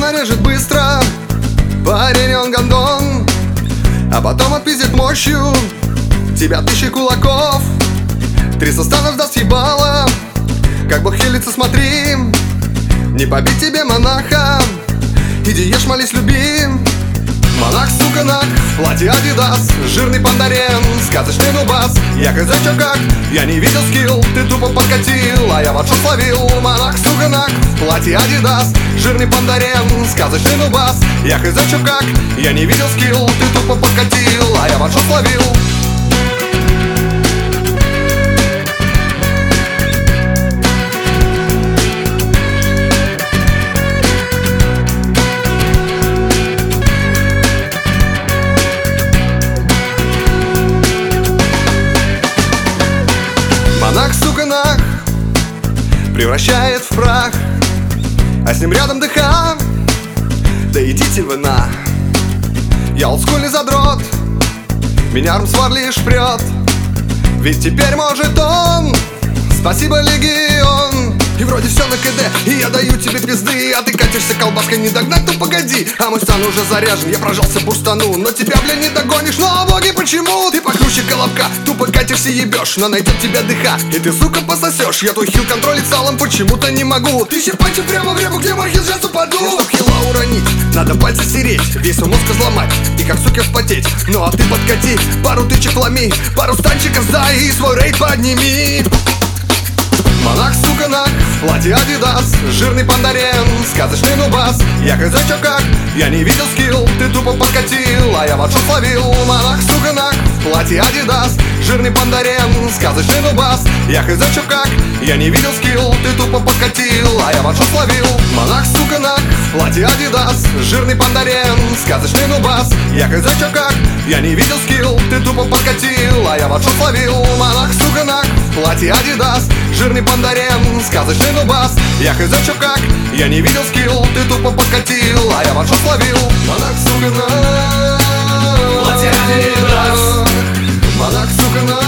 нарежет быстро. Парень он гондон, а потом отпиздит мощью тебя 1000 кулаков. 300 станов даст ебало. Как Бог хилится, смотри, не побить тебе монаха. Иди ешь, молись, люби. Монах, сука, нах, в платье Адидас, жирный пандарен, сказочный нубас. Я хз чё как, я не видел скилл, ты тупо подкатил, а я ватшот словил. Монах, сука, нах, в платье Адидас, жирный пандарен, сказочный нубас. Я хз чё как, я не видел скилл, ты тупо подкатил, а я ватшот словил. Монах, сука, нах, превращает в прах, а с ним рядом ДХ. Да идите вы на. Я олдскульный задрот, меня Армсвар лишь прет. Ведь теперь может он. Спасибо, легион. И вроде все на КД, и я даю тебе пизды, а ты катишься колбаской, не догнать, ну погоди. А мой стан уже заряжен, я прожался по штану, но тебя, блин, не догонишь. Но боги, почему? Ты покруче колобка, тупо катишься, ебешь, но найдет тебя дыха, и ты, сука, пососешь. Я твой хил контролить салом почему-то не могу. Ты щипачу прямо в ребу, где мой хил, сейчас упаду. И чтоб хила уронить, надо пальцы стереть, весь мозг взломать и как сука вспотеть. Ну а ты подкати, пару тычек ломи, пару станчиков сдай и свой рейд подними. Монах, сука, нах, в платье Адидас, жирный пандарен, сказочный нубас. Я хз чё как, я не видел скилл, ты тупо подкатил, а я ватшот словил. Монах, сука, нах, в платье Адидас, жирный пандарен, сказочный нубас. Я хз чё как, я не видел скилл, ты тупо подкатил, а я ватшот словил. Монах, сука, нах, в платье Адидас, жирный пандарен, сказочный нубас. Я хз чё как, я не видел скилл, ты тупо подкатил, а я ватшот словил. Монах, сука, нах, в платье Адидас, жирный пандарен, сказочный нубас. Я хз чё как, я не видел скилл, ты тупо подкатил, а я ватшот словил. Монах, сука, нах, в платье Адидас, монах, сука, нах.